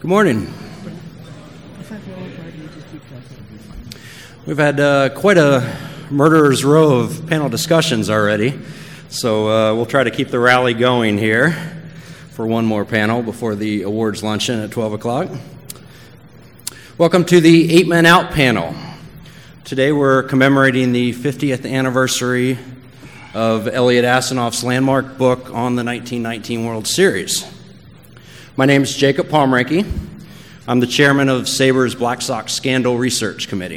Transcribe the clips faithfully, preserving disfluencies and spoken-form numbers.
Good morning. We've had uh, quite a murderer's row of panel discussions already, so uh, we'll try to keep the rally going here for one more panel before the awards luncheon at twelve o'clock. Welcome to the Eight Men Out panel. Today we're commemorating the fiftieth anniversary of Elliot Asanoff's landmark book on the nineteen nineteen World Series. My name is Jacob Pomrenke. I'm the chairman of SABR's Black Sox Scandal Research Committee.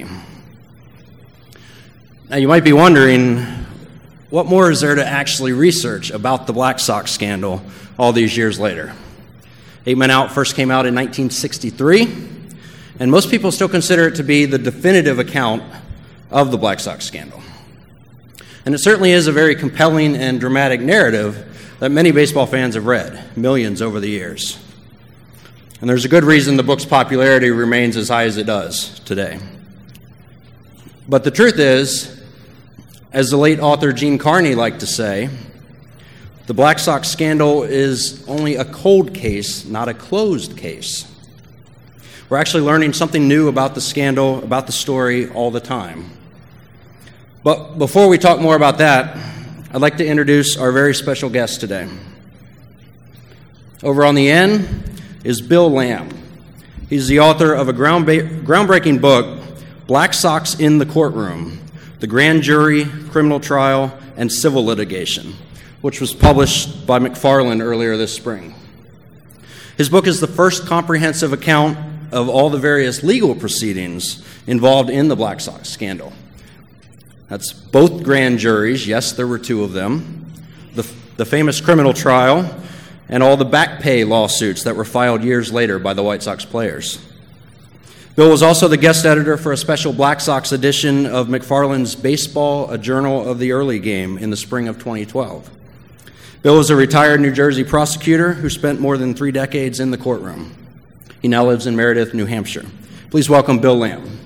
Now you might be wondering, what more is there to actually research about the Black Sox scandal all these years later? Eight Men Out first came out in nineteen sixty-three, and most people still consider it to be the definitive account of the Black Sox scandal. And it certainly is a very compelling and dramatic narrative that many baseball fans have read, millions over the years. And there's a good reason the book's popularity remains as high as it does today. But the truth is, as the late author Gene Carney liked to say, the Black Sox scandal is only a cold case, not a closed case. We're actually learning something new about the scandal, about the story, all the time. But before we talk more about that, I'd like to introduce our very special guest today. Over on the end is Bill Lamb. He's the author of a groundba- groundbreaking book, Black Sox in the Courtroom, the Grand Jury, Criminal Trial, and Civil Litigation, which was published by McFarland earlier this spring. His book is the first comprehensive account of all the various legal proceedings involved in the Black Sox scandal. That's both grand juries, yes, there were two of them, the, the famous criminal trial, and all the back pay lawsuits that were filed years later by the White Sox players. Bill was also the guest editor for a special Black Sox edition of McFarland's Baseball, a Journal of the Early Game in the spring of twenty twelve. Bill was a retired New Jersey prosecutor who spent more than three decades in the courtroom. He now lives in Meredith, New Hampshire. Please welcome Bill Lamb.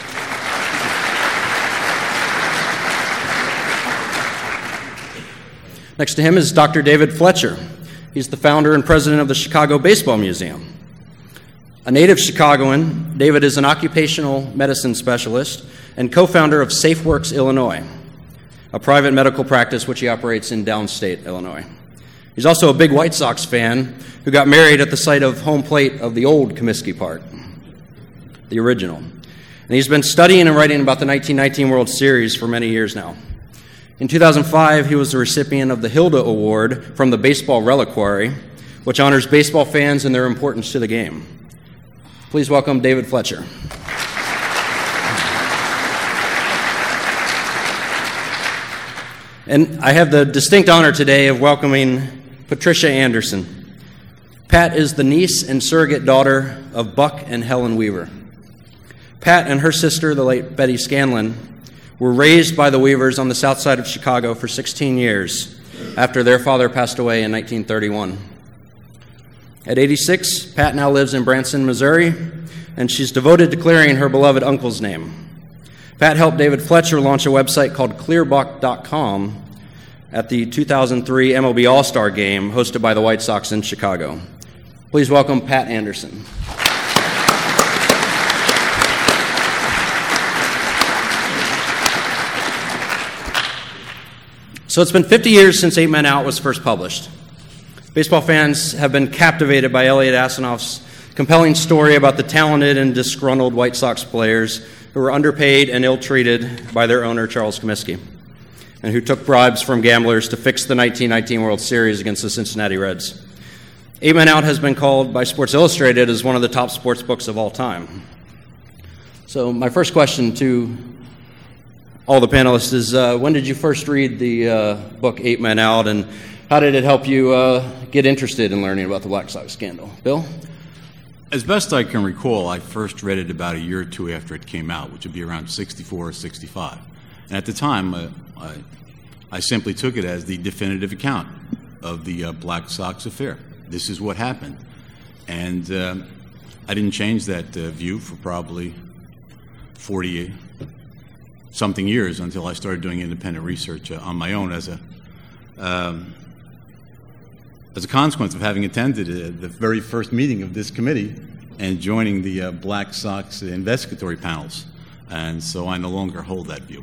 Next to him is Doctor David Fletcher. He's the founder and president of the Chicago Baseball Museum. A native Chicagoan, David is an occupational medicine specialist and co-founder of SafeWorks Illinois, a private medical practice which he operates in downstate Illinois. He's also a big White Sox fan who got married at the site of home plate of the old Comiskey Park, the original. And he's been studying and writing about the nineteen nineteen World Series for many years now. In two thousand five, he was the recipient of the Hilda Award from the Baseball Reliquary, which honors baseball fans and their importance to the game. Please welcome David Fletcher. And I have the distinct honor today of welcoming Patricia Anderson. Pat is the niece and surrogate daughter of Buck and Helen Weaver. Pat and her sister, the late Betty Scanlon, were raised by the Weavers on the south side of Chicago for sixteen years after their father passed away in nineteen thirty-one. At eighty-six, Pat now lives in Branson, Missouri, and she's devoted to clearing her beloved uncle's name. Pat helped David Fletcher launch a website called clearbuck dot com at the two thousand three M L B All-Star Game hosted by the White Sox in Chicago. Please welcome Pat Anderson. So it's been fifty years since Eight Men Out was first published. Baseball fans have been captivated by Elliot Asanoff's compelling story about the talented and disgruntled White Sox players who were underpaid and ill-treated by their owner, Charles Comiskey, and who took bribes from gamblers to fix the nineteen nineteen World Series against the Cincinnati Reds. Eight Men Out has been called by Sports Illustrated as one of the top sports books of all time. So my first question to all the panelists is, uh, when did you first read the uh, book Eight Men Out, and how did it help you uh, get interested in learning about the Black Sox scandal? Bill? As best I can recall, I first read it about a year or two after it came out, which would be around sixty-four or sixty-five. And at the time, uh, I, I simply took it as the definitive account of the uh, Black Sox affair. This is what happened. And uh, I didn't change that uh, view for probably forty something years until I started doing independent research uh, on my own as a um, as a consequence of having attended uh, the very first meeting of this committee and joining the uh, Black Sox investigatory panels. And so I no longer hold that view.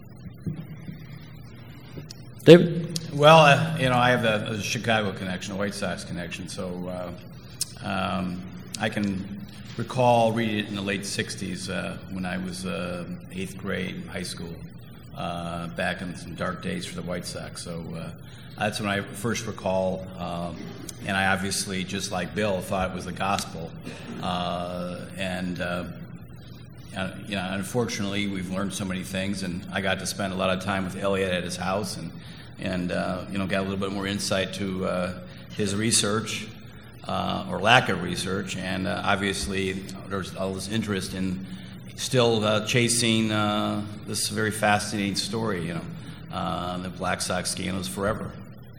David? Well, uh, you know, I have a, a Chicago connection, a White Sox connection, so uh, um, I can recall reading it in the late sixties uh, when I was uh, eighth grade, high school, uh, back in some dark days for the White Sox. So uh, that's when I first recall, um, and I obviously, just like Bill, thought it was the gospel. Uh, and, uh, uh, you know, unfortunately, we've learned so many things, and I got to spend a lot of time with Elliot at his house, and, and uh, you know, got a little bit more insight to uh, his research. Uh, or lack of research, and uh, obviously there's all this interest in still uh, chasing uh, this very fascinating story, you know, uh, the Black Sox scandals forever.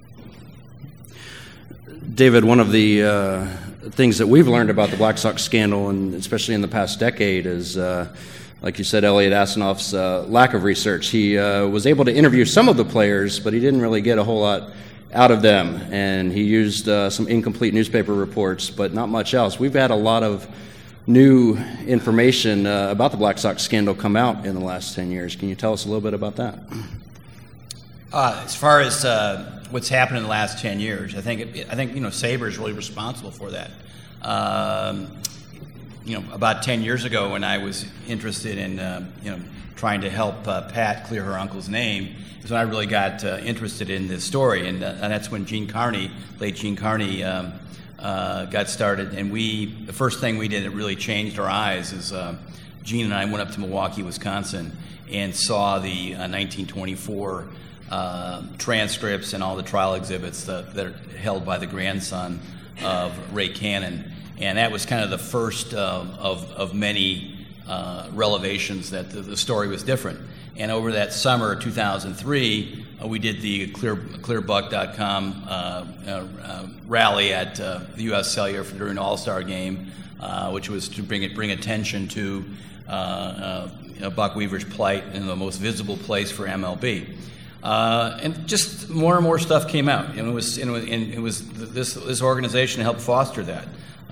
David, one of the uh, things that we've learned about the Black Sox scandal, and especially in the past decade, is, uh, like you said, Elliot Asanoff's uh, lack of research. He uh, was able to interview some of the players, but he didn't really get a whole lot out of them, and he used uh, some incomplete newspaper reports, but not much else. We've had a lot of new information uh, about the Black Sox scandal come out in the last ten years. Can you tell us a little bit about that? Uh, as far as uh, what's happened in the last ten years, I think it, I think you know Saber is really responsible for that. Um, you know, about ten years ago, when I was interested in uh, you know trying to help uh, Pat clear her uncle's name, is when I really got uh, interested in this story, and, uh, and that's when Gene Carney, late Gene Carney, um, uh, got started. And we, the first thing we did that really changed our eyes is uh, Gene and I went up to Milwaukee, Wisconsin, and saw the uh, nineteen twenty-four uh, transcripts and all the trial exhibits that, that are held by the grandson of Ray Cannon, and that was kind of the first uh, of of many uh, revelations that the, the story was different. And over that summer, two thousand three, uh, we did the clear clear buck dot com uh, uh, uh, rally at uh, the U S Cellular for, during the All-Star game, uh, which was to bring it bring attention to uh, uh, you know, Buck Weaver's plight in the most visible place for M L B. Uh, and just more and more stuff came out. And it was, and it was this this organization helped foster that.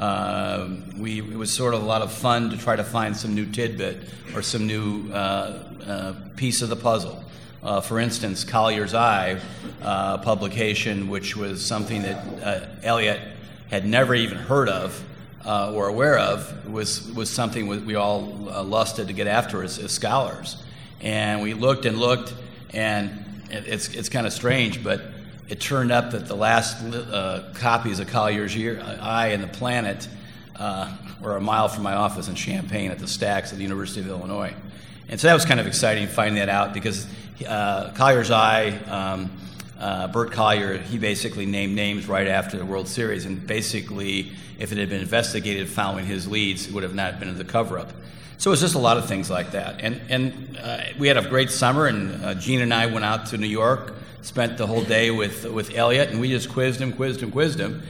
Uh, we it was sort of a lot of fun to try to find some new tidbit or some new uh, uh, piece of the puzzle. Uh, for instance, Collier's Eye uh, publication, which was something that uh, Elliot had never even heard of uh, or aware of, was was something we all uh, lusted to get after as, as scholars. And we looked and looked, and it's it's kind of strange, but it turned up that the last uh, copies of Collier's Eye and the Planet uh, were a mile from my office in Champaign at the Stacks at the University of Illinois. And so that was kind of exciting finding that out, because uh, Collier's Eye, um, uh, Bert Collier, he basically named names right after the World Series, and basically if it had been investigated following his leads, it would have not been the cover-up. So it was just a lot of things like that. And, and uh, we had a great summer, and uh, Gene and I went out to New York, spent the whole day with with Elliot, and we just quizzed him, quizzed him, quizzed him,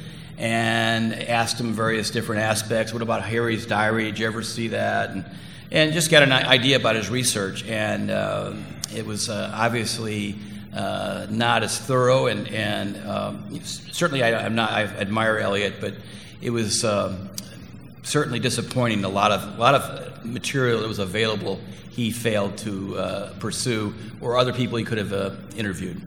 and asked him various different aspects. What about Harry's diary? Did you ever see that? And, and just got an idea about his research. And uh, it was uh, obviously uh, not as thorough, and, and um, certainly I, I'm not, I admire Elliot, but it was um, certainly disappointing. A lot of, a lot of material that was available he failed to uh, pursue, or other people he could have uh, interviewed.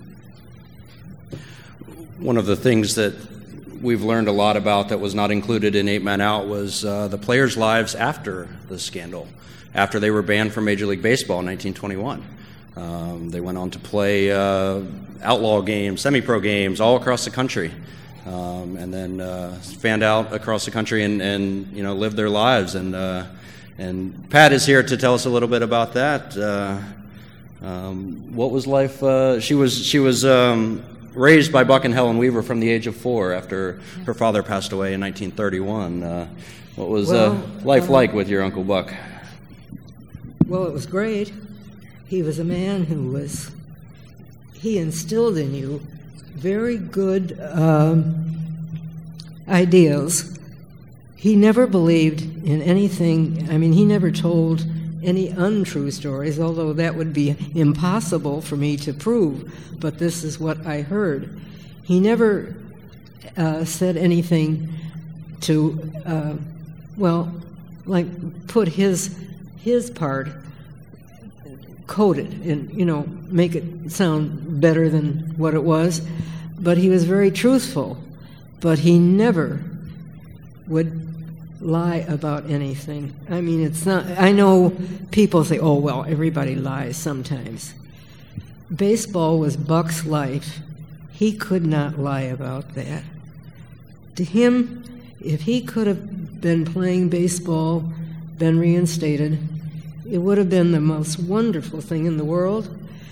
One of the things that we've learned a lot about that was not included in Eight Man Out was uh, the players' lives after the scandal, after they were banned from Major League Baseball in nineteen twenty-one. Um, they went on to play uh, outlaw games, semi-pro games all across the country, um, and then uh, fanned out across the country and, and you know lived their lives. And uh, and Pat is here to tell us a little bit about that. Uh, um, what was life? Uh, she was she was. Um, raised by Buck and Helen Weaver from the age of four after her father passed away in nineteen thirty-one. Uh, what was well, uh, life uh, like with your Uncle Buck? Well, it was great. He was a man who was, he instilled in you very good um, ideals. He never believed in anything, I mean, he never told any untrue stories, although that would be impossible for me to prove, but this is what I heard. He never uh, said anything to uh, well, like put his his part, code it, and you know, make it sound better than what it was. But he was very truthful. But he never would lie about anything. I mean, it's not. I know people say, "Oh, well, everybody lies sometimes." Baseball was Buck's life. He could not lie about that. To him, if he could have been playing baseball, been reinstated, it would have been the most wonderful thing in the world.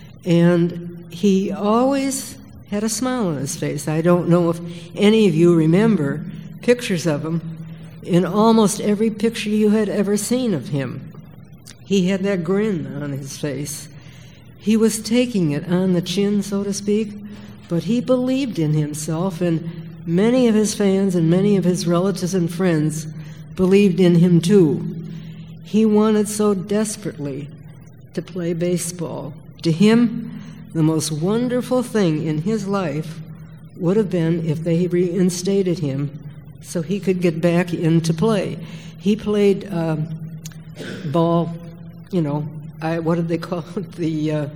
And he always had a smile on his face. I don't know if any of you remember pictures of him. In almost every picture you had ever seen of him, he had that grin on his face. He was taking it on the chin, so to speak, but he believed in himself, and many of his fans and many of his relatives and friends believed in him too. He wanted so desperately to play baseball. To him, the most wonderful thing in his life would have been if they reinstated him so he could get back into play. He played uh, ball, you know, I, what did they call it? The, uh,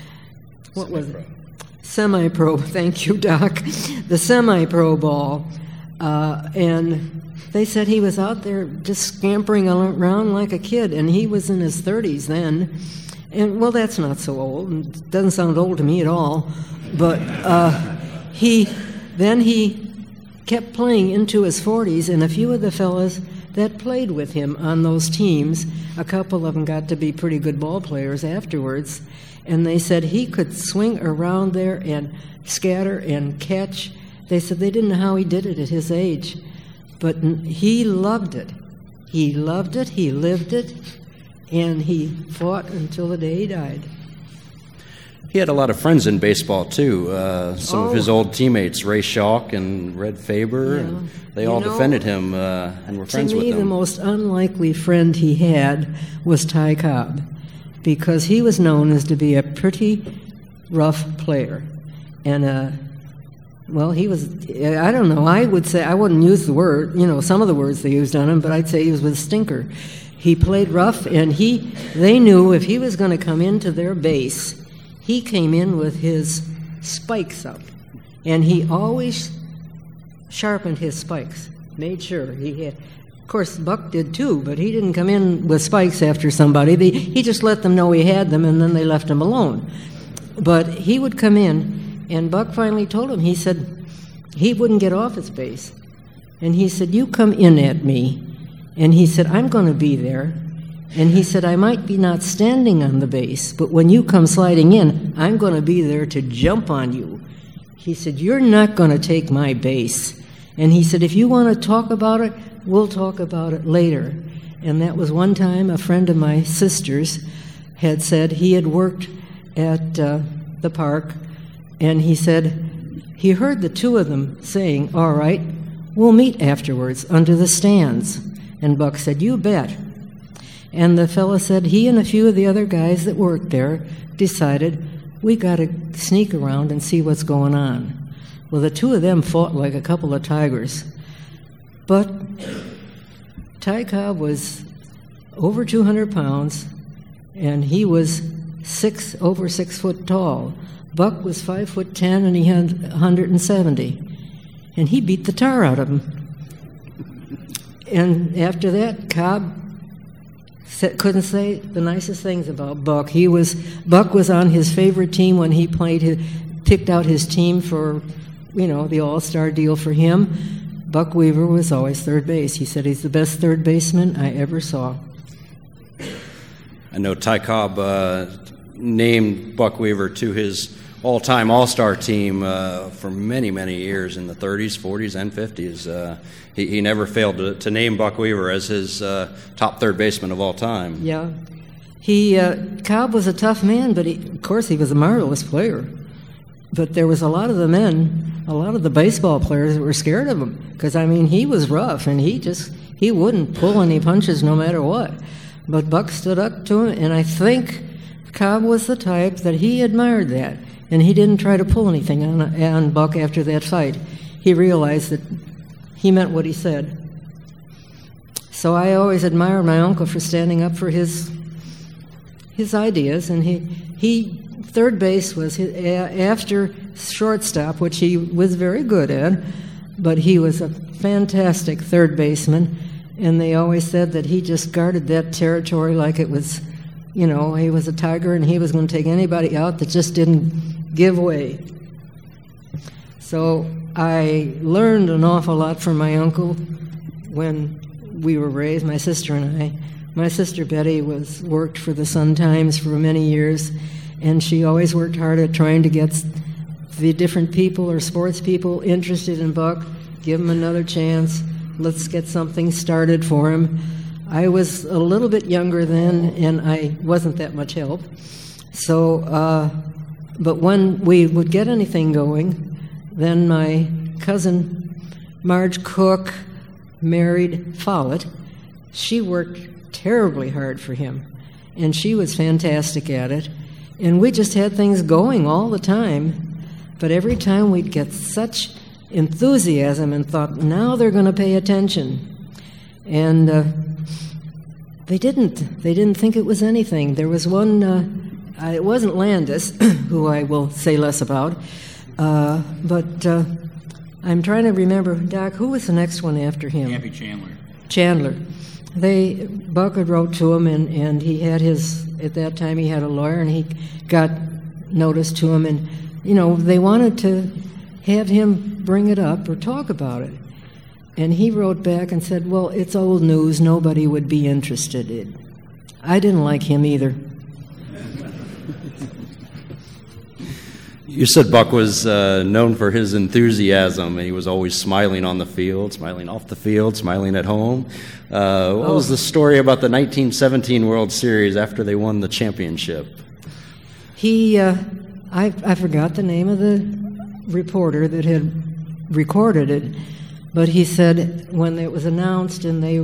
what was it? Semi-pro. Thank you, Doc. The semi-pro ball. Uh, and they said he was out there just scampering around like a kid, and he was in his thirties then. And, well, that's not so old. It doesn't sound old to me at all. But uh, he, then he kept playing into his forties, and a few of the fellas that played with him on those teams, a couple of them got to be pretty good ball players afterwards, and they said he could swing around there and scatter and catch. They said they didn't know how he did it at his age, but he loved it. He loved it, he lived it, and he fought until the day he died. He had a lot of friends in baseball, too. Uh, some oh. of his old teammates, Ray Schalk and Red Faber, Yeah. and they You all know, defended him uh, and were friends to me, with him. the most unlikely friend he had was Ty Cobb, because he was known as to be a pretty rough player. And, uh, well, he was, I don't know, I would say, I wouldn't use the word, you know, some of the words they used on him, but I'd say he was with stinker. He played rough, and he, they knew if he was going to come into their base, he came in with his spikes up, and he always sharpened his spikes, made sure he had. Of course, Buck did too, but he didn't come in with spikes after somebody. They, he just let them know he had them, and then they left him alone. But he would come in, and Buck finally told him, he said he wouldn't get off his base. And he said, "You come in at me." And he said, "I'm going to be there." And he said, "I might be not standing on the base, but when you come sliding in, I'm going to be there to jump on you." He said, "You're not going to take my base." And he said, "If you want to talk about it, we'll talk about it later." And that was one time a friend of my sister's had said he had worked at uh, the park, and he said he heard the two of them saying, "All right, we'll meet afterwards under the stands." And Buck said, "You bet." And the fellow said he and a few of the other guys that worked there decided, we got to sneak around and see what's going on. Well, the two of them fought like a couple of tigers. But Ty Cobb was over two hundred pounds, and he was six over six foot tall. Buck was five foot ten, and he had one hundred seventy. And he beat the tar out of him. And after that, Cobb couldn't say the nicest things about Buck. He was Buck was on his favorite team when he played, his, picked out his team for, you know, the all-star deal for him. Buck Weaver was always third base. He said he's the best third baseman I ever saw. I know Ty Cobb uh, named Buck Weaver to his all-time all-star team uh, for many, many years in the thirties, forties, and fifties. Uh, he, he never failed to, to name Buck Weaver as his uh, top third baseman of all time. Yeah. He, uh, Cobb was a tough man, but he, of course he was a marvelous player. But there was a lot of the men, a lot of the baseball players that were scared of him. Because, I mean, he was rough, and he just, he wouldn't pull any punches no matter what. But Buck stood up to him, and I think Cobb was the type that he admired that. And he didn't try to pull anything on, on Buck after that fight. He realized that he meant what he said. So I always admired my uncle for standing up for his his ideas, and he he third base was his, after shortstop, which he was very good at, but he was a fantastic third baseman, and they always said that he just guarded that territory like it was, you know, he was a tiger and he was going to take anybody out that just didn't give way. So I learned an awful lot from my uncle when we were raised, my sister and I. My sister Betty was worked for the Sun-Times for many years, and she always worked hard at trying to get the different people or sports people interested in Buck, give him another chance, let's get something started for him. I was a little bit younger then, and I wasn't that much help. So, uh, but when we would get anything going, then my cousin Marge Cook married Follett. She worked terribly hard for him, and she was fantastic at it. And we just had things going all the time. But every time we'd get such enthusiasm and thought, now they're going to pay attention. And uh, they didn't. They didn't think it was anything. There was one, uh, uh, it wasn't Landis, who I will say less about, uh, but uh, I'm trying to remember, Doc, who was the next one after him? Happy Chandler. Chandler. They, Buck had wrote to him, and, and he had his, at that time he had a lawyer, and he got notice to him, and, you know, they wanted to have him bring it up or talk about it. And he wrote back and said, well, it's old news, nobody would be interested in. I didn't like him either. You said Buck was uh, known for his enthusiasm. He was always smiling on the field, smiling off the field, smiling at home. Uh, what oh. was the story about the nineteen seventeen World Series after they won the championship? He, uh, I, I forgot the name of the reporter that had recorded it, but he said when it was announced and they,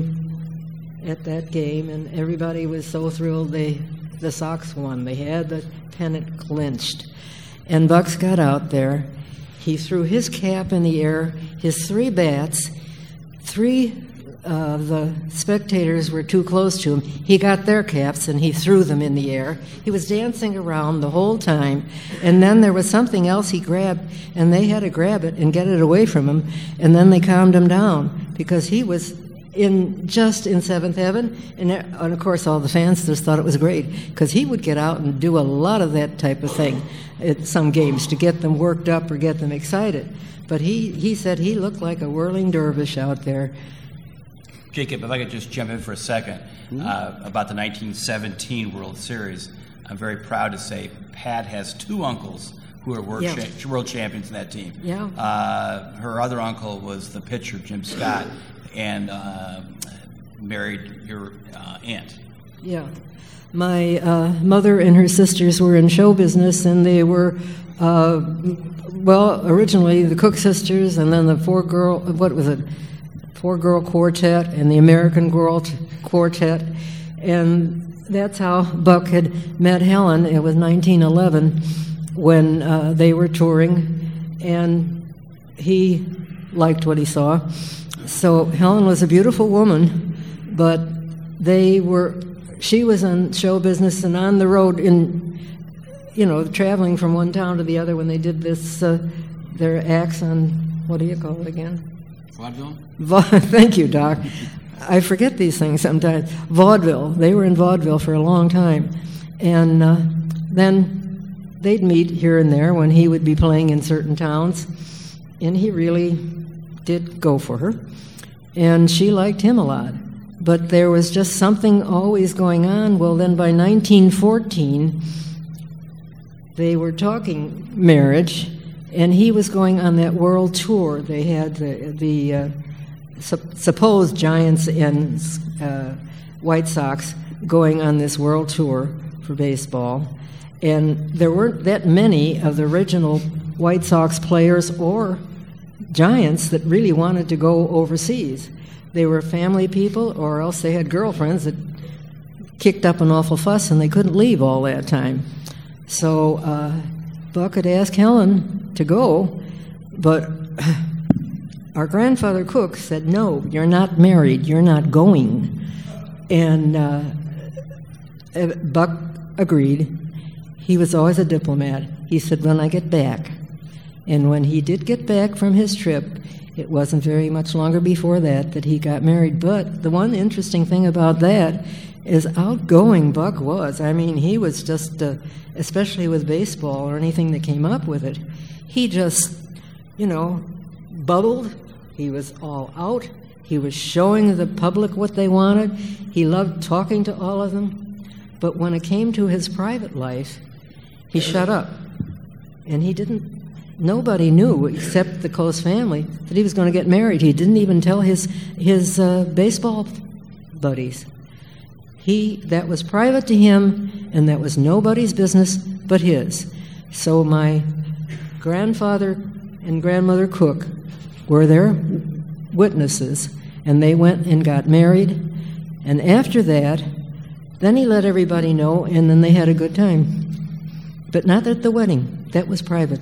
at that game, and everybody was so thrilled, they, the Sox won. They had the pennant clinched. And Bucks got out there. He threw his cap in the air, his three bats. Three of uh, the spectators were too close to him. He got their caps and he threw them in the air. He was dancing around the whole time. And then there was something else he grabbed, and they had to grab it and get it away from him. And then they calmed him down because he was in just in seventh heaven, and, and of course all the fans just thought it was great because he would get out and do a lot of that type of thing at some games to get them worked up or get them excited. But he, he said he looked like a whirling dervish out there. Jacob, if I could just jump in for a second mm-hmm. uh, about the nineteen seventeen World Series. I'm very proud to say Pat has two uncles who are world, yeah. cha- world champions in that team. Yeah. Uh, her other uncle was the pitcher, Jim Scott, and uh, married your uh, aunt. Yeah. My uh, mother and her sisters were in show business, and they were, uh, well, originally the Cook sisters, and then the four-girl, what was it, four-girl quartet, and the American Girl t- Quartet, and that's how Buck had met Helen. It was nineteen eleven when uh, they were touring, and he liked what he saw. So Helen was a beautiful woman, but they were, she was in show business and on the road in, you know, traveling from one town to the other when they did this, uh, their acts on, what do you call it again? Vaudeville? Va- Thank you, Doc. I forget these things sometimes. Vaudeville. They were in vaudeville for a long time. And uh, then they'd meet here and there when he would be playing in certain towns. And he really did go for her. And she liked him a lot. But there was just something always going on. Well, then by nineteen fourteen, they were talking marriage, and he was going on that world tour. They had the, the uh, su- supposed Giants and uh, White Sox going on this world tour for baseball. And there weren't that many of the original White Sox players or Giants that really wanted to go overseas. They were family people, or else they had girlfriends that kicked up an awful fuss and they couldn't leave all that time. So uh, Buck had asked Helen to go, but our grandfather Cook said, no, you're not married, you're not going. And uh, Buck agreed. He was always a diplomat. He said, when I get back. And when he did get back from his trip, it wasn't very much longer before that that he got married. But the one interesting thing about that is outgoing Buck was. I mean, he was just, uh, especially with baseball or anything that came up with it, he just, you know, bubbled. He was all out. He was showing the public what they wanted. He loved talking to all of them. But when it came to his private life, he shut up. And he didn't, nobody knew except the close family that he was going to get married. He didn't even tell his, his uh, baseball buddies. He, that was private to him, and that was nobody's business but his. So my grandfather and grandmother Cook were their witnesses, and they went and got married. And after that, then he let everybody know, and then they had a good time. But not at the wedding. That was private.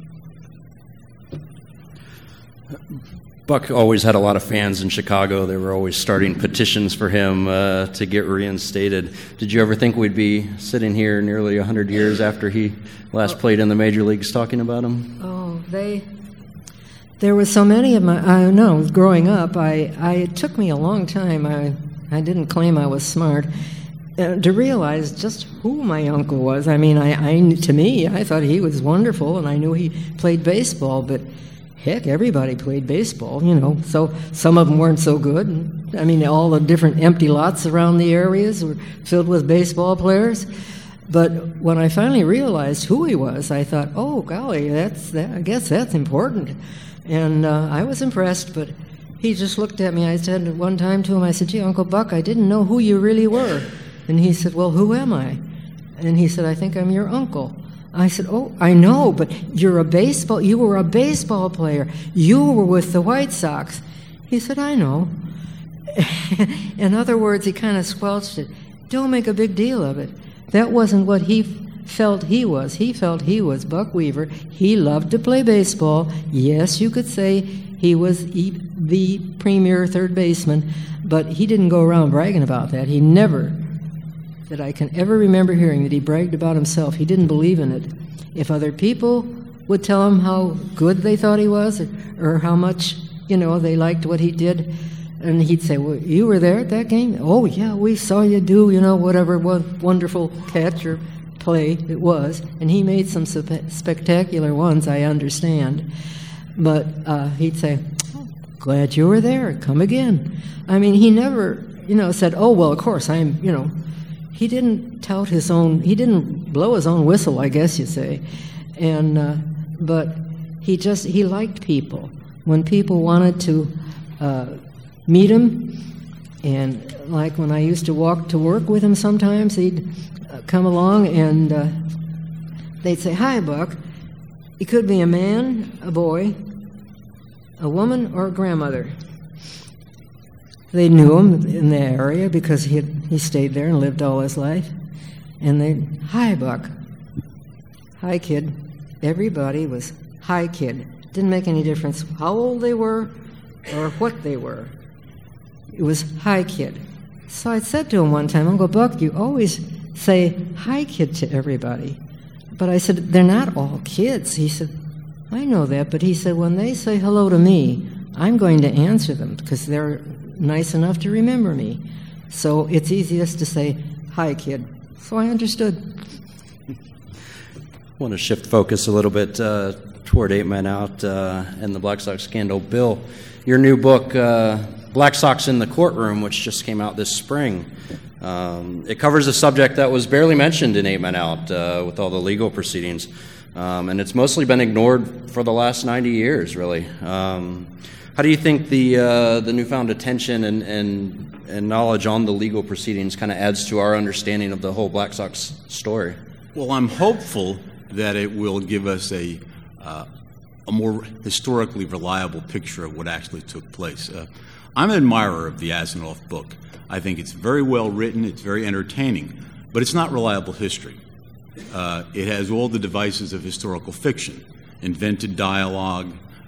Buck always had a lot of fans in Chicago. They were always starting petitions for him uh, to get reinstated. Did you ever think we'd be sitting here nearly one hundred years after he last played in the major leagues talking about him? Oh, they... There were so many of my... I know, growing up, I, I it took me a long time. I, I didn't claim I was smart. Uh, to realize just who my uncle was. I mean, I, I to me, I thought he was wonderful, and I knew he played baseball, but heck, everybody played baseball, you know. So some of them weren't so good. And, I mean, all the different empty lots around the areas were filled with baseball players. But when I finally realized who he was, I thought, oh, golly, that's that, I guess that's important. And uh, I was impressed, but he just looked at me. I said one time to him, I said, gee, Uncle Buck, I didn't know who you really were. And he said, well, who am I? And he said, I think I'm your uncle. I said, oh, I know, but you're a baseball, you were a baseball player. You were with the White Sox. He said, I know. In other words, he kind of squelched it. Don't make a big deal of it. That wasn't what he felt he was. He felt he was Buck Weaver. He loved to play baseball. Yes, you could say he was the premier third baseman, but he didn't go around bragging about that. He never... that I can ever remember hearing that he bragged about himself. He didn't believe in it. If other people would tell him how good they thought he was, or, or how much, you know, they liked what he did, and he'd say, well, you were there at that game? Oh, yeah, we saw you do, you know, whatever wonderful catch or play it was. And he made some spectacular ones, I understand. But uh, he'd say, oh, glad you were there. Come again. I mean, he never, you know, said, oh, well, of course, I'm, you know, he didn't tout his own, he didn't blow his own whistle, I guess you say. And, uh, but he just, he liked people. When people wanted to uh, meet him, and like when I used to walk to work with him sometimes, he'd uh, come along and uh, they'd say, hi, Buck. He could be a man, a boy, a woman, or a grandmother. They knew him in the area because he had, he stayed there and lived all his life. And they, hi, Buck. Hi, kid. Everybody was, hi, kid. Didn't make any difference how old they were or what they were. It was, hi, kid. So I said to him one time, Uncle Buck, you always say, hi, kid, to everybody. But I said, they're not all kids. He said, I know that. But he said, when they say hello to me, I'm going to answer them because they're nice enough to remember me. So it's easiest to say, hi, kid. So I understood. I want to shift focus a little bit uh, toward Eight Men Out uh, and the Black Sox scandal. Bill, your new book, uh, Black Sox in the Courtroom, which just came out this spring, um, it covers a subject that was barely mentioned in Eight Men Out uh, with all the legal proceedings. Um, and it's mostly been ignored for the last ninety years, really. Um, How do you think the uh, the newfound attention and, and and knowledge on the legal proceedings kind of adds to our understanding of the whole Black Sox story? Well, I'm hopeful that it will give us a uh, a more historically reliable picture of what actually took place. Uh, I'm an admirer of the Asimov book. I think it's very well written, it's very entertaining, but it's not reliable history. Uh, it has all the devices of historical fiction, invented dialogue,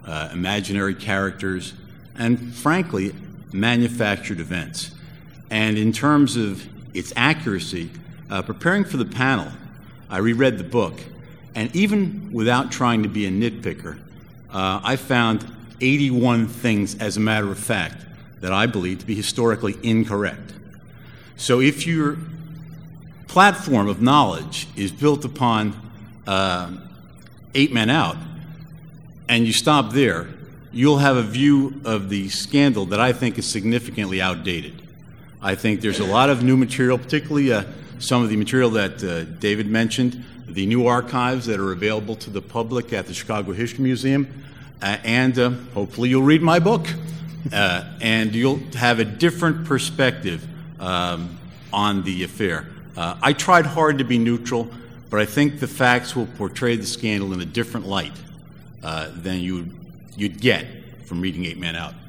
uh, imaginary characters, and frankly, manufactured events. And in terms of its accuracy, uh, preparing for the panel, I reread the book, and even without trying to be a nitpicker, uh, I found eighty-one things, as a matter of fact, that I believe to be historically incorrect. So if your platform of knowledge is built upon uh, Eight Men Out, and you stop there, you'll have a view of the scandal that I think is significantly outdated. I think there's a lot of new material, particularly uh, some of the material that uh, David mentioned, the new archives that are available to the public at the Chicago History Museum, uh, and uh, hopefully you'll read my book, uh, and you'll have a different perspective um, on the affair. Uh, I tried hard to be neutral, but I think the facts will portray the scandal in a different light uh, than you, you'd get from reading Eight Men Out.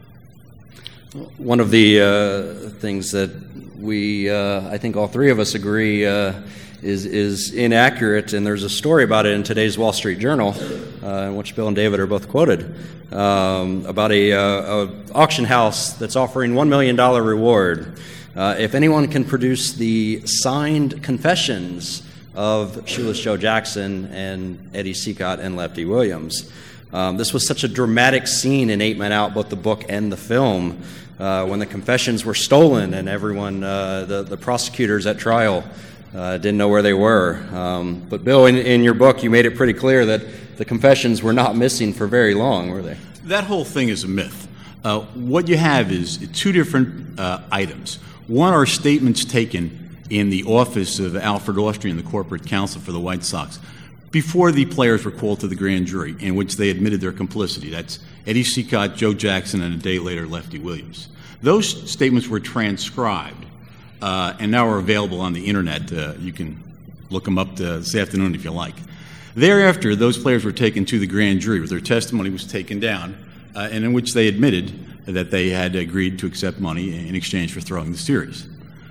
One of the uh, things that we, uh, I think all three of us agree, uh, is is inaccurate, and there's a story about it in today's Wall Street Journal, uh, in which Bill and David are both quoted, um, about a, uh, a auction house that's offering one million dollars reward uh, if anyone can produce the signed confessions of Shoeless Joe Jackson and Eddie Seacott and Lefty Williams. Um, this was such a dramatic scene in Eight Men Out, both the book and the film, uh, when the confessions were stolen and everyone, uh, the, the prosecutors at trial, uh, didn't know where they were. Um, but Bill, in, in your book, you made it pretty clear that the confessions were not missing for very long, were they? That whole thing is a myth. Uh, what you have is two different uh, items. One are statements taken in the office of Alfred Austrian, the corporate counsel for the White Sox, before the players were called to the grand jury, in which they admitted their complicity. That's Eddie Seacott, Joe Jackson, and a day later, Lefty Williams. Those statements were transcribed uh, and now are available on the internet. Uh, you can look them up to, this afternoon if you like. Thereafter, those players were taken to the grand jury, where their testimony was taken down, uh, and in which they admitted that they had agreed to accept money in exchange for throwing the series.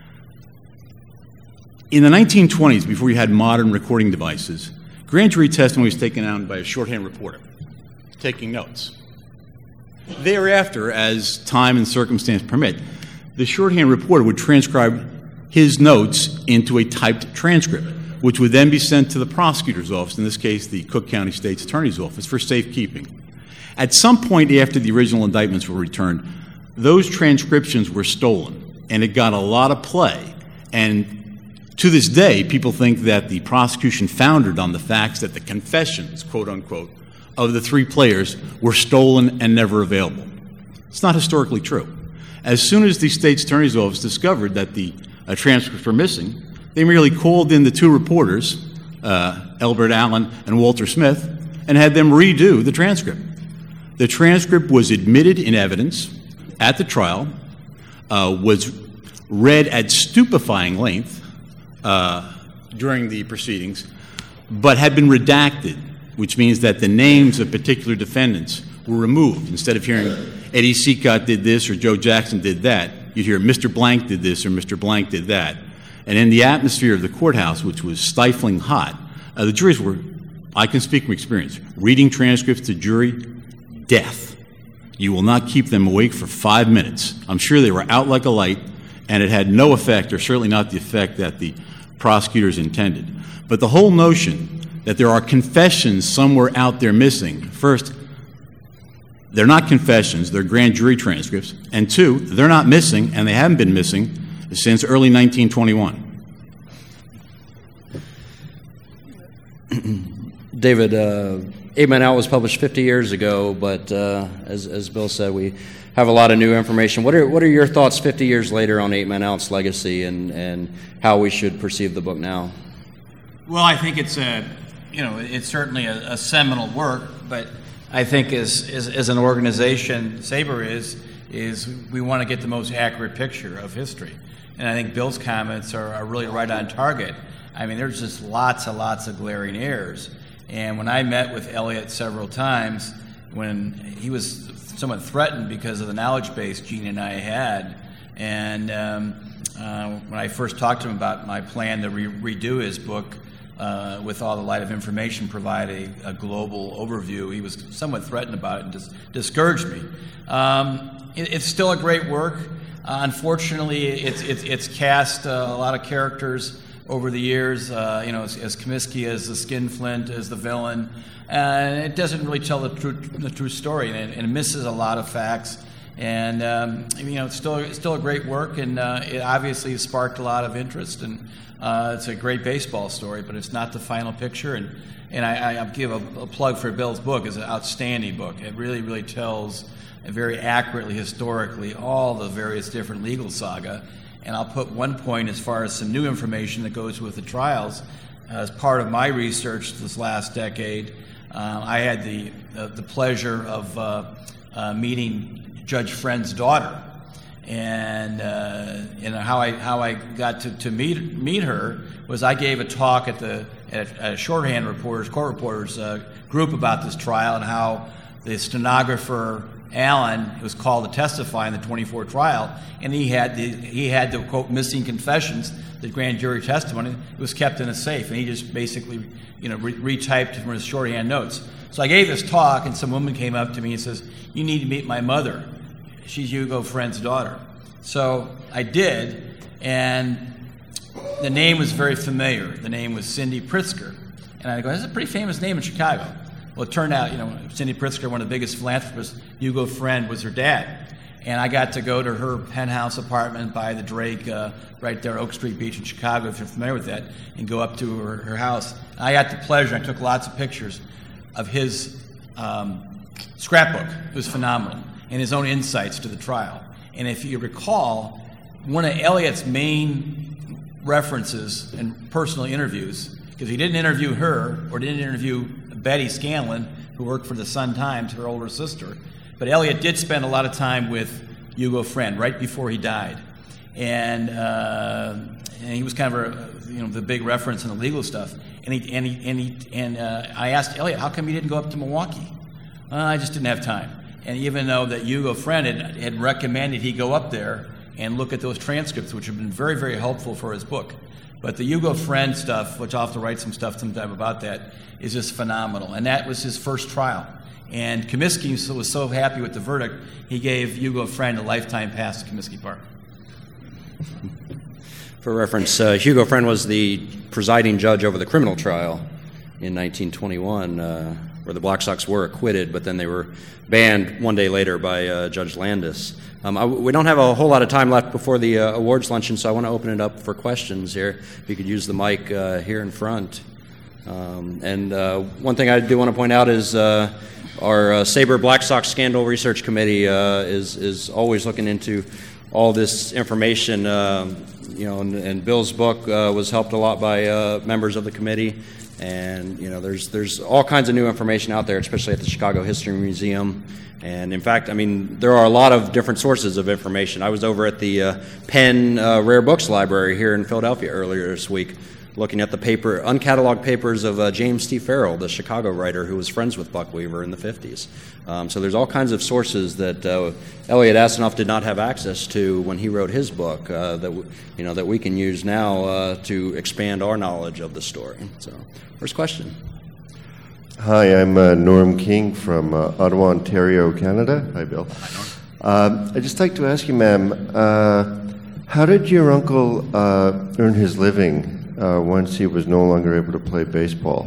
In the nineteen twenties, before you had modern recording devices, grand jury testimony was taken down by a shorthand reporter, taking notes. Thereafter, as time and circumstance permit, the shorthand reporter would transcribe his notes into a typed transcript, which would then be sent to the prosecutor's office, in this case, the Cook County State's Attorney's Office, for safekeeping. At some point after the original indictments were returned, those transcriptions were stolen, and it got a lot of play. And to this day, people think that the prosecution foundered on the facts that the confessions, quote unquote, of the three players were stolen and never available. It's not historically true. As soon as the state's attorney's office discovered that the uh, transcripts were missing, they merely called in the two reporters, uh, Elbert Allen and Walter Smith, and had them redo the transcript. The transcript was admitted in evidence at the trial, uh, was read at stupefying length, Uh, during the proceedings, but had been redacted, which means that the names of particular defendants were removed. Instead of hearing Eddie Seacott did this or Joe Jackson did that, you'd hear Mister Blank did this or Mister Blank did that. And in the atmosphere of the courthouse, which was stifling hot, uh, the juries were, I can speak from experience, reading transcripts to jury, death. You will not keep them awake for five minutes. I'm sure they were out like a light, and it had no effect, or certainly not the effect that the prosecutors intended. But the whole notion that there are confessions somewhere out there missing, first, they're not confessions, they're grand jury transcripts, and two, they're not missing, and they haven't been missing since early nineteen twenty-one. David, uh, Eight Men Out was published fifty years ago, but uh, as, as Bill said, we have a lot of new information. What are what are your thoughts fifty years later on Eight Men Out's legacy and, and how we should perceive the book now? Well, I think it's a, you know, it's certainly a, a seminal work, but I think as, as as an organization, SABR is is we want to get the most accurate picture of history, and I think Bill's comments are, are really right on target. I mean, there's just lots and lots of glaring errors, and when I met with Elliot several times, when he was somewhat threatened because of the knowledge base Gene and I had. And um, uh, when I first talked to him about my plan to re- redo his book, uh, with all the light of information, provide a, a global overview. He was somewhat threatened about it and dis- discouraged me. Um, it, it's still a great work. Uh, unfortunately, it's, it's, it's cast uh, a lot of characters over the years, uh, you know, as, as Comiskey as the Skinflint, as the villain, and it doesn't really tell the true, the true story, and it, and it misses a lot of facts. And um, you know, it's still it's still a great work, and uh, it obviously sparked a lot of interest. And uh, it's a great baseball story, but it's not the final picture. And and I, I give a, a plug for Bill's book. It's an outstanding book. It really really tells very accurately, historically, all the various different legal saga. And I'll put one point as far as some new information that goes with the trials. As part of my research this last decade, uh, I had the uh, the pleasure of uh, uh, meeting Judge Friend's daughter, and uh, and how I how I got to, to meet meet her was I gave a talk at the at a shorthand reporters court reporters uh, group about this trial, and how the stenographer Allen was called to testify in the twenty-four trial, and he had the he had the quote missing confessions, the grand jury testimony. It was kept in a safe, and he just basically you know re- retyped from his shorthand notes. So I gave this talk, and some woman came up to me and says, "You need to meet my mother. She's Hugo Friend's daughter." So I did, and the name was very familiar. The name was Cindy Pritzker. And I go, "That's a pretty famous name in Chicago." Well, it turned out, you know, Cindy Pritzker, one of the biggest philanthropists, Hugo Friend was her dad. And I got to go to her penthouse apartment by the Drake, uh, right there, Oak Street Beach in Chicago, if you're familiar with that, and go up to her, her house. I got the pleasure, I took lots of pictures of his um, scrapbook. It was phenomenal. And his own insights to the trial. And if you recall, one of Elliot's main references in personal interviews, because he didn't interview her or didn't interview Betty Scanlon, who worked for the Sun-Times, her older sister, but Elliot did spend a lot of time with Hugo Friend right before he died. And, uh, and he was kind of a, you know, the big reference in the legal stuff. And he and he and he and uh, I asked Elliot, "How come you didn't go up to Milwaukee?" Uh, I just didn't have time. And even though that Hugo Friend had, had recommended he go up there and look at those transcripts, which have been very, very helpful for his book. But the Hugo Friend stuff, which I'll have to write some stuff sometime about that, is just phenomenal. And that was his first trial. And Comiskey was so happy with the verdict, he gave Hugo Friend a lifetime pass to Comiskey Park. For reference, uh, Hugo Friend was the presiding judge over the criminal trial in nineteen twenty-one, uh, where the Black Sox were acquitted, but then they were banned one day later by uh, Judge Landis. Um, I, we don't have a whole lot of time left before the uh, awards luncheon, so I want to open it up for questions here. If you could use the mic uh, here in front. Um, and uh, one thing I do want to point out is uh, our uh, Sabre Black Sox Scandal Research Committee uh, is is always looking into all this information. Uh, you know, and, and Bill's book uh, was helped a lot by uh, members of the committee. And, you know, there's there's all kinds of new information out there, especially at the Chicago History Museum. And, in fact, I mean, there are a lot of different sources of information. I was over at the uh, Penn uh, Rare Books Library here in Philadelphia earlier this week, looking at the paper, uncatalogued papers of uh, James T. Farrell, the Chicago writer who was friends with Buck Weaver in the fifties. Um, so there's all kinds of sources that uh, Elliot Asanoff did not have access to when he wrote his book uh, that w- you know that we can use now uh, to expand our knowledge of the story. So, first question. Hi, I'm uh, Norm King from uh, Ottawa, Ontario, Canada. Hi, Bill. Hi, Norm. Uh, I'd just like to ask you, ma'am, uh, how did your uncle uh, earn his living Uh, once he was no longer able to play baseball?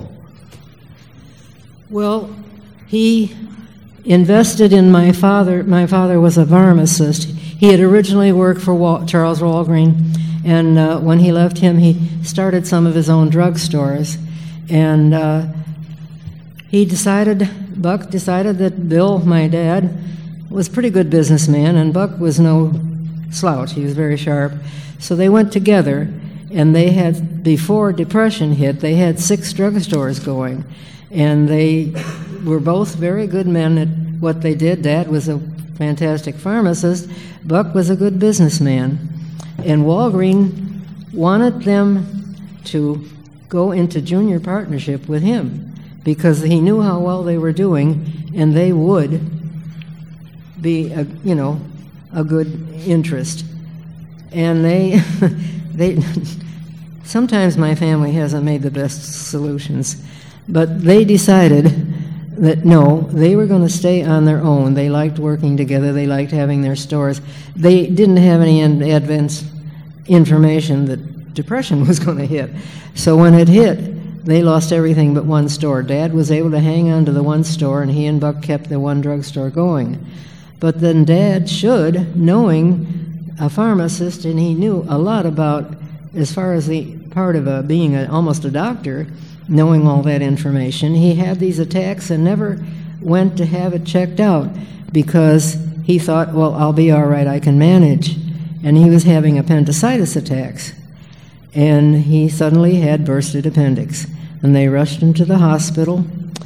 Well, he invested in my father. My father was a pharmacist. He had originally worked for Wal- Charles Walgreen, and uh, when he left him, he started some of his own drugstores. And uh, he decided, Buck decided that Bill, my dad, was a pretty good businessman, and Buck was no slouch. He was very sharp. So they went together. And they had, before Depression hit, they had six drugstores going. And they were both very good men at what they did. Dad was a fantastic pharmacist. Buck was a good businessman. And Walgreen wanted them to go into junior partnership with him because he knew how well they were doing, and they would be, a, you know, a good interest. And they... They, sometimes my family hasn't made the best solutions, but they decided that no, they were going to stay on their own. They liked working together. They liked having their stores. They didn't have any advance information that depression was going to hit. So when it hit, they lost everything but one store. Dad was able to hang on to the one store, and he and Buck kept the one drugstore going. But then Dad should, knowing a pharmacist, and he knew a lot about, as far as the part of a, being a, almost a doctor, knowing all that information, he had these attacks and never went to have it checked out because he thought, well, I'll be all right, I can manage. And he was having appendicitis attacks. And he suddenly had bursted appendix. And they rushed him to the hospital.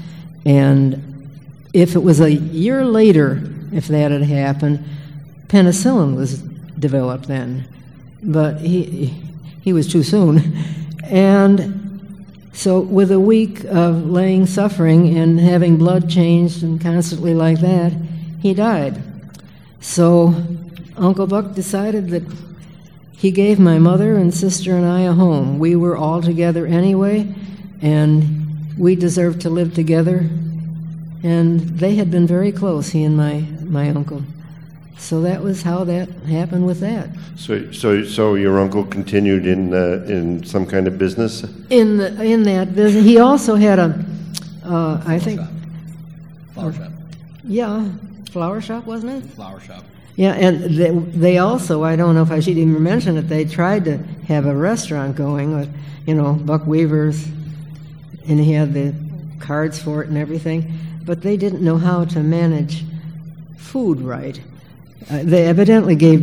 And if it was a year later, if that had happened, penicillin was developed then. But he he was too soon. And so with a week of laying suffering and having blood changed and constantly like that, he died. So Uncle Buck decided that he gave my mother and sister and I a home. We were all together anyway, and we deserved to live together. And they had been very close, he and my, my uncle. So that was how that happened with that. So, so, so your uncle continued in uh, in some kind of business? In the in that business, he also had a, uh, I think, Flower shop. yeah, flower shop, wasn't it? Flower shop. Yeah, and they, they also, I don't know if I should even mention it, they tried to have a restaurant going with, you know, Buck Weaver's, and he had the cards for it and everything, but they didn't know how to manage food right. Uh, they evidently gave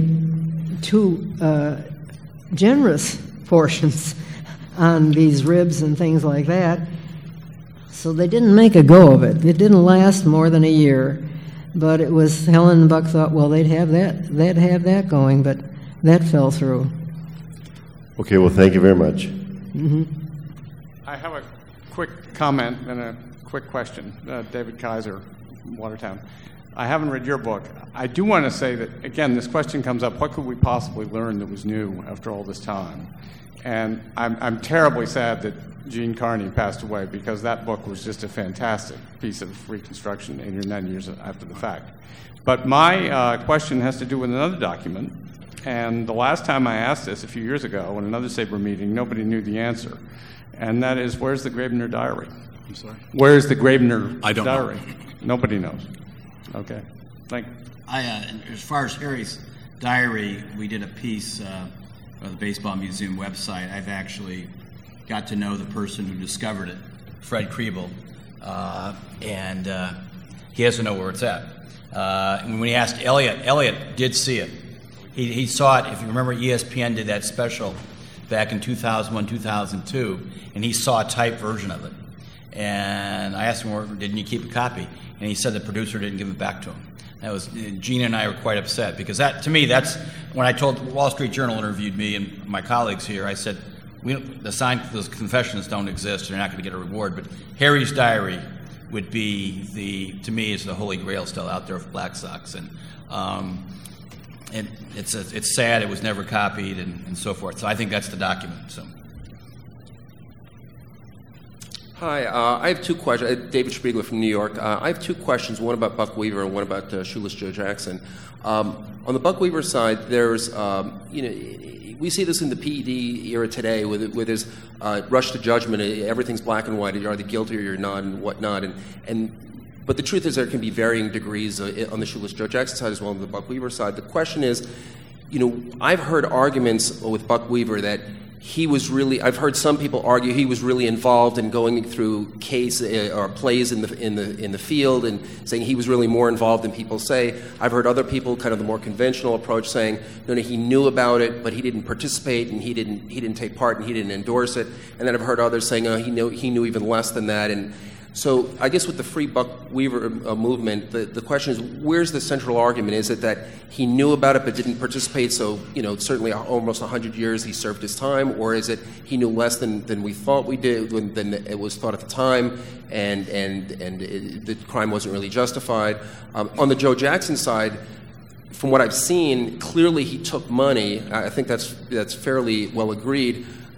too uh, generous portions on these ribs and things like that, so they didn't make a go of it. It didn't last more than a year. But it was, Helen and Buck thought, well, they'd have that, they'd have that going, but that fell through. Okay, well, thank you very much. Mm-hmm. I have a quick comment and a quick question. Uh, David Kaiser, Watertown. I haven't read your book. I do want to say that, again, this question comes up, what could we possibly learn that was new after all this time? And I'm, I'm terribly sad that Gene Carney passed away, because that book was just a fantastic piece of reconstruction eight or nine years after the fact. But my uh, question has to do with another document, and the last time I asked this a few years ago in another SABRE meeting, nobody knew the answer, and that is, where's the Graebner diary? I'm sorry? Where's the Graebner I don't know. diary? Nobody knows. Okay, thank you. I, uh, as far as Harry's diary, we did a piece uh, on the Baseball Museum website. I've actually got to know the person who discovered it, Fred Kriebel, uh, and uh, he doesn't know where it's at. Uh, and when he asked Elliot, Elliot did see it. He, he saw it, if you remember, E S P N did that special back in two thousand one, two thousand two, and he saw a typed version of it. And I asked him, where, didn't you keep a copy? And he said the producer didn't give it back to him. That was, Gina and I were quite upset, because that, to me, that's, when I told, Wall Street Journal interviewed me and my colleagues here, I said, we don't, the sign, those confessions don't exist. You're not going to get a reward. But Harry's diary would be the, to me, is the holy grail still out there for Black Sox, and um, and it's a, it's sad it was never copied and, and so forth. So I think that's the document. So. Hi, uh, I have two questions. David Spiegler from New York. Uh, I have two questions. One about Buck Weaver and one about uh, Shoeless Joe Jackson. Um, on the Buck Weaver side, there's um, you know. We see this in the P E D era today, where, where there's uh, rush to judgment. Everything's black and white. You're either guilty or you're not, and whatnot. And, and but the truth is, there can be varying degrees uh, on the Shoeless Joe Jackson side as well as on the Buck Weaver side. The question is, you know, I've heard arguments with Buck Weaver that he was really. I've heard some people argue he was really involved in going through case uh, or plays in the in the in the field, and saying he was really more involved than people say. I've heard other people, kind of the more conventional approach, saying no, no, he knew about it, but he didn't participate, and he didn't he didn't take part, and he didn't endorse it. And then I've heard others saying, oh, he knew he knew even less than that. And so I guess with the Free Buck Weaver uh, movement, the, the question is, where's the central argument? Is it that he knew about it but didn't participate, so, you know, certainly almost one hundred years he served his time, or is it he knew less than, than we thought we did, than, than it was thought at the time, and, and, and it, the crime wasn't really justified? Um, on the Joe Jackson side, from what I've seen, clearly he took money. I think that's, that's fairly well agreed.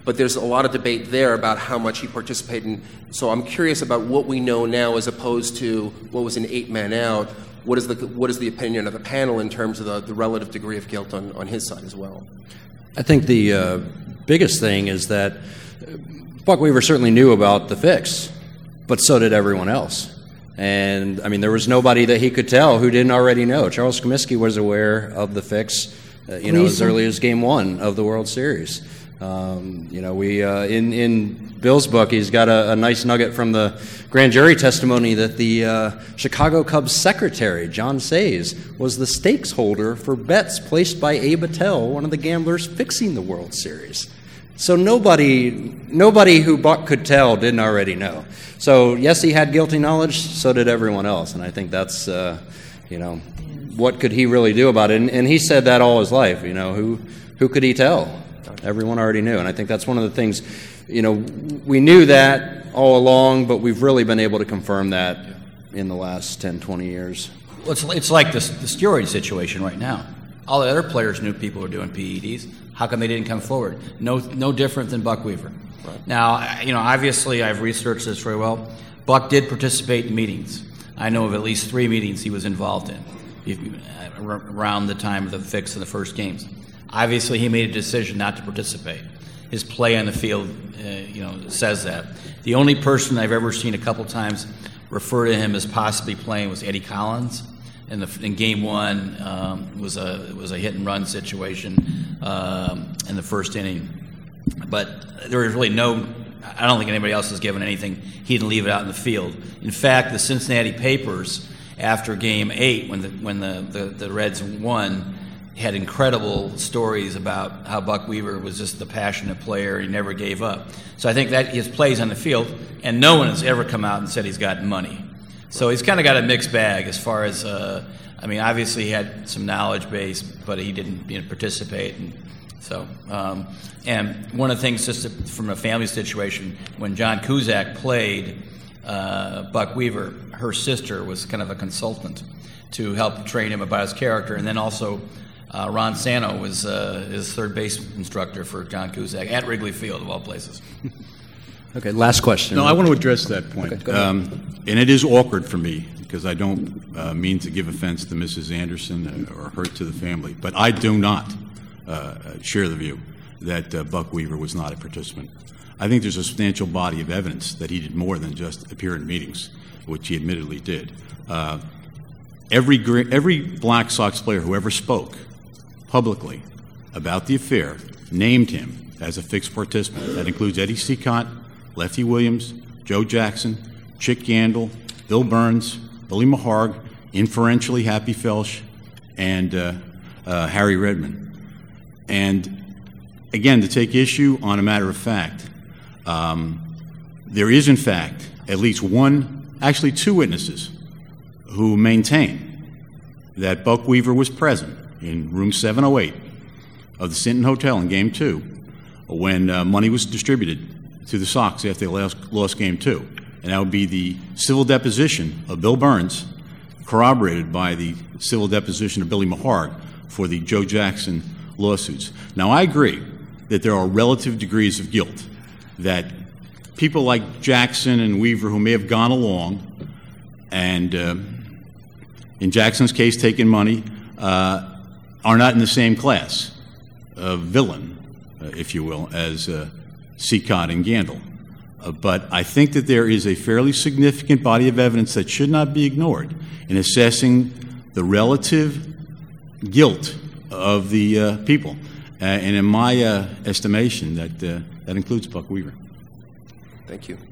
but there's a lot of debate there about how much he participated in. So I'm curious about what we know now as opposed to what was an eight-man out. What is the what is the opinion of the panel in terms of the, the relative degree of guilt on, on his side as well? I think the uh, biggest thing is that Buck Weaver certainly knew about the fix, but so did everyone else. And, I mean, there was nobody that he could tell who didn't already know. Charles Comiskey was aware of the fix, uh, you know, as early as game one of the World Series. Um, you know, we, uh, in, in Bill's book, he's got a, a nice nugget from the grand jury testimony that the uh, Chicago Cubs secretary, John Sayes, was the stakes holder for bets placed by Abe Attell, one of the gamblers fixing the World Series. So nobody, nobody who Buck could tell didn't already know. So yes, he had guilty knowledge. So did everyone else, and I think that's, uh, you know, what could he really do about it? And, and he said that all his life. You know, who who could he tell? Everyone already knew, and I think that's one of the things. You know, we knew that all along, but we've really been able to confirm that in the last ten, twenty years. Well, it's, it's like this, the steroid situation right now. All the other players knew people were doing P E Ds. How come they didn't come forward? No, no different than Buck Weaver. Right. Now, you know, obviously I've researched this very well. Buck did participate in meetings. I know of at least three meetings he was involved in around the time of the fix of the first games. Obviously, he made a decision not to participate. His play on the field, uh, you know, says that. The only person I've ever seen a couple times refer to him as possibly playing was Eddie Collins. In, the, in game one, um, was a it was a hit and run situation um, in the first inning. But there was really no. I don't think anybody else has given anything. He didn't leave it out in the field. In fact, the Cincinnati papers, after game eight, when the when the, the, the Reds won, had incredible stories about how Buck Weaver was just the passionate player. He never gave up. So I think that his plays on the field, and no one has ever come out and said he's gotten money. So he's kind of got a mixed bag as far as, uh, I mean, obviously he had some knowledge base, but he didn't, you know, participate. And so, um, and one of the things, just to, from a family situation, when John Cusack played uh, Buck Weaver, her sister was kind of a consultant to help train him about his character, and then also uh, Ron Santo was uh, his third base instructor for John Cusack at Wrigley Field, of all places. Okay, last question. No, I want to address that point. Okay, go ahead. Um, and it is awkward for me because I don't uh, mean to give offense to Missus Anderson or hurt to the family, but I do not uh, share the view that uh, Buck Weaver was not a participant. I think there's a substantial body of evidence that he did more than just appear in meetings, which he admittedly did. Uh, every, every Black Sox player who ever spoke publicly about the affair named him as a fixed participant. That includes Eddie Cicotte, Lefty Williams, Joe Jackson, Chick Yandel, Bill Burns, Billy Maharg, inferentially Happy Felsch, and uh, uh, Harry Redmond. And again, to take issue on a matter of fact, um, there is in fact at least one, actually two witnesses who maintain that Buck Weaver was present in room seven oh eight of the Sinton Hotel in Game Two when uh, money was distributed to the Sox after they lost, lost Game Two. And that would be the civil deposition of Bill Burns, corroborated by the civil deposition of Billy Maharg for the Joe Jackson lawsuits. Now, I agree that there are relative degrees of guilt, that people like Jackson and Weaver, who may have gone along and, uh, in Jackson's case, taken money, uh, are not in the same class of villain, uh, if you will, as uh, Cicotte and Yandel. Uh, but I think that there is a fairly significant body of evidence that should not be ignored in assessing the relative guilt of the uh, people. Uh, and in my uh, estimation, that uh, that includes Buck Weaver. Thank you.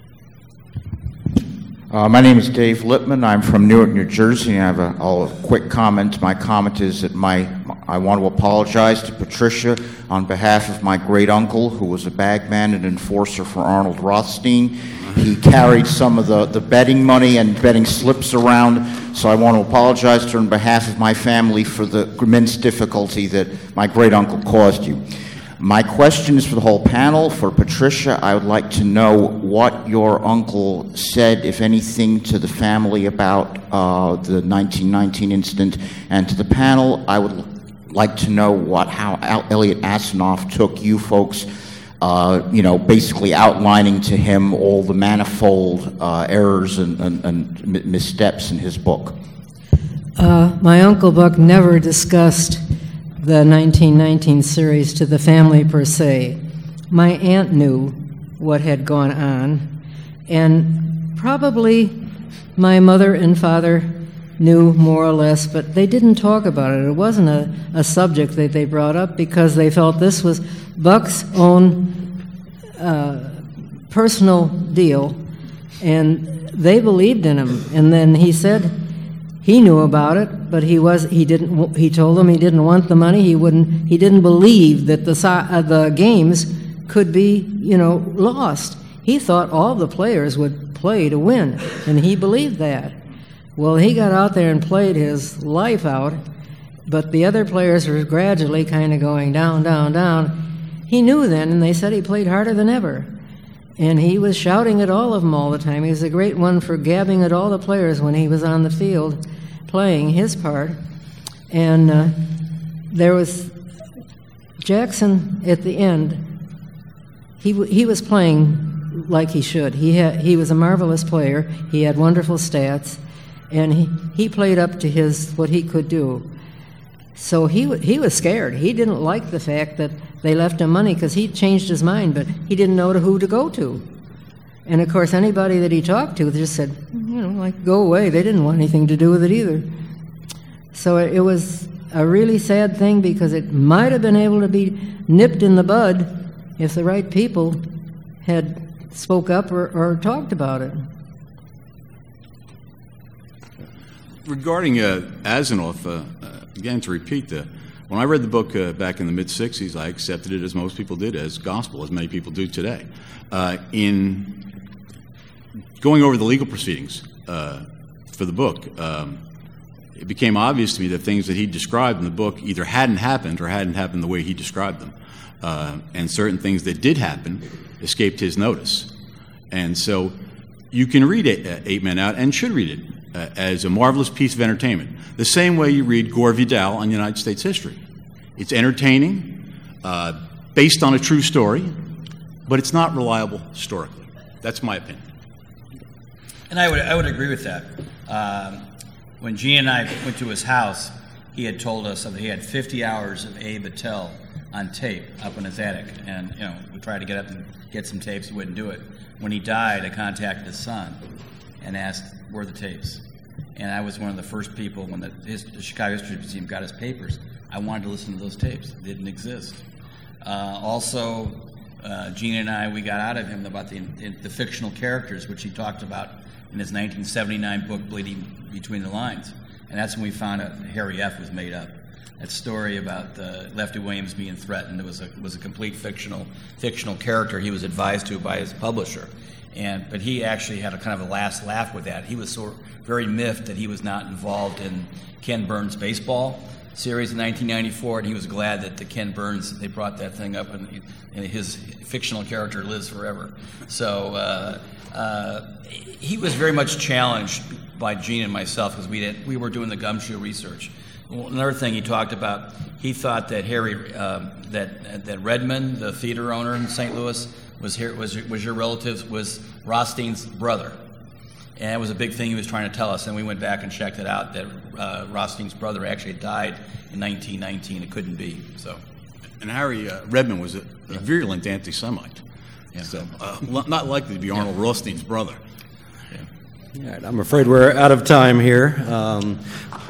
Uh, my name is Dave Lippman. I'm from Newark, New Jersey. I have a, a quick comment. My comment is that my I want to apologize to Patricia on behalf of my great uncle, who was a bagman and enforcer for Arnold Rothstein. He carried some of the, the betting money and betting slips around, so I want to apologize to her on behalf of my family for the immense difficulty that my great uncle caused you. My question is for the whole panel. For Patricia, I would like to know what your uncle said, if anything, to the family about uh, the nineteen nineteen incident, and to the panel, I would like to know what how Elliot Asanoff took you folks uh, you know, basically outlining to him all the manifold uh, errors and, and, and missteps in his book. Uh, my Uncle Buck never discussed the nineteen nineteen series to the family per se. My aunt knew what had gone on, and probably my mother and father knew more or less, but they didn't talk about it. It wasn't a, a subject that they brought up because they felt this was Buck's own uh, personal deal, and they believed in him. And then he said he knew about it, but he was he didn't. He told them he didn't want the money. He wouldn't. He didn't believe that the uh, the games could be, you know, lost. He thought all the players would play to win, and he believed that. Well, he got out there and played his life out, but the other players were gradually kind of going down, down, down. He knew then, and they said he played harder than ever. And he was shouting at all of them all the time. He was a great one for gabbing at all the players when he was on the field playing his part. And uh, there was Jackson at the end. He w- he was playing like he should. He had he was a marvelous player. He had wonderful stats, and he, he played up to his what he could do. So he w- he was scared. He didn't like the fact that they left him money because he changed his mind, but he didn't know to who to go to. And of course, anybody that he talked to just said, you know, like, go away. They didn't want anything to do with it either. So it, it was a really sad thing because it might have been able to be nipped in the bud if the right people had spoke up or, or talked about it. Regarding uh, Asimov, uh, uh, again, to repeat, the, when I read the book uh, back in the mid-sixties, I accepted it, as most people did, as gospel, as many people do today. Uh, in going over the legal proceedings uh, for the book, um, it became obvious to me that things that he described in the book either hadn't happened or hadn't happened the way he described them. Uh, and certain things that did happen escaped his notice. And so you can read Eight, uh, Eight Men Out, and should read it, uh, as a marvelous piece of entertainment, the same way you read Gore Vidal on United States history. It's entertaining, uh, based on a true story, but it's not reliable historically. That's my opinion. And I would I would agree with that. Um, when Gene and I went to his house, he had told us that he had fifty hours of Abe Attell on tape up in his attic, and you know we tried to get up and get some tapes. He wouldn't do it. When he died, I contacted his son and asked where are the tapes. And I was one of the first people when the, his, the Chicago History Museum got his papers. I wanted to listen to those tapes. They didn't exist. Uh, also, uh, Gene and I, we got out of him about the, the fictional characters, which he talked about in his nineteen seventy-nine book, Bleeding Between the Lines. And that's when we found out Harry F. was made up. That story about uh, Lefty Williams being threatened, it was a was a complete fictional fictional character he was advised to by his publisher. And but he actually had a kind of a last laugh with that. He was so very miffed that he was not involved in Ken Burns' baseball series in nineteen ninety-four, and he was glad that the Ken Burns, they brought that thing up, and, and his fictional character lives forever. So uh, uh, he was very much challenged by Gene and myself because we did we were doing the gumshoe research. Another thing he talked about, he thought that Harry, uh, that that Redmond, the theater owner in Saint Louis, was here was was your relative, was Rothstein's brother, and it was a big thing he was trying to tell us. And we went back and checked it out that uh, Rothstein's brother actually died in nineteen nineteen. It couldn't be so. And Harry uh, Redmond was a, a virulent anti-Semite, yeah. so uh, not likely to be Arnold yeah. Rothstein's brother. All right, I'm afraid we're out of time here. Um,